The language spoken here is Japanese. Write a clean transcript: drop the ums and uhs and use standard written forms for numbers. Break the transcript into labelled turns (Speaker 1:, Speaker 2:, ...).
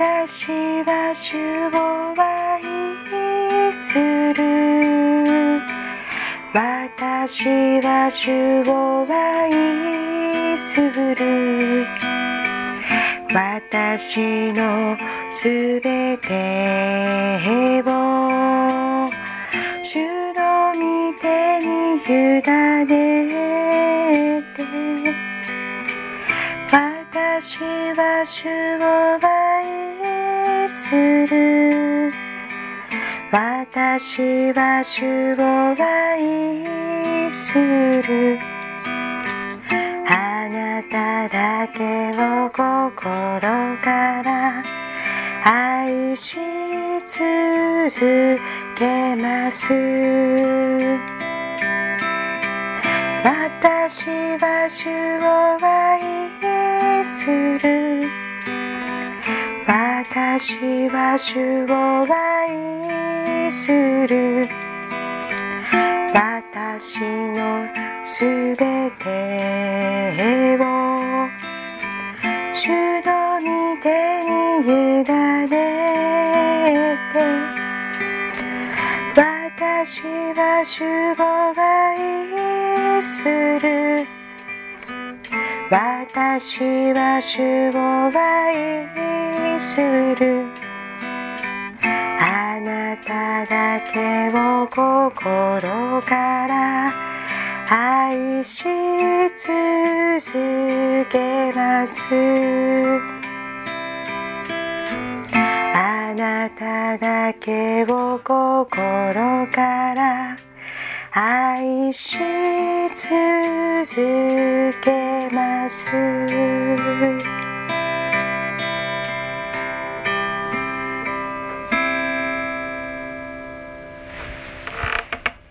Speaker 1: 私は主を愛する。私は主を愛する。私のすべてを主の御手に委ねて、私は主を愛する。私は主を愛する。あなただけを心から愛し続けます。私は主を愛する。私は主を愛する。私のすべてを主の御手に委ねて、私は主を愛する。私は主を愛する。あなただけを心から愛し続けます。あなただけを心から愛し続けます。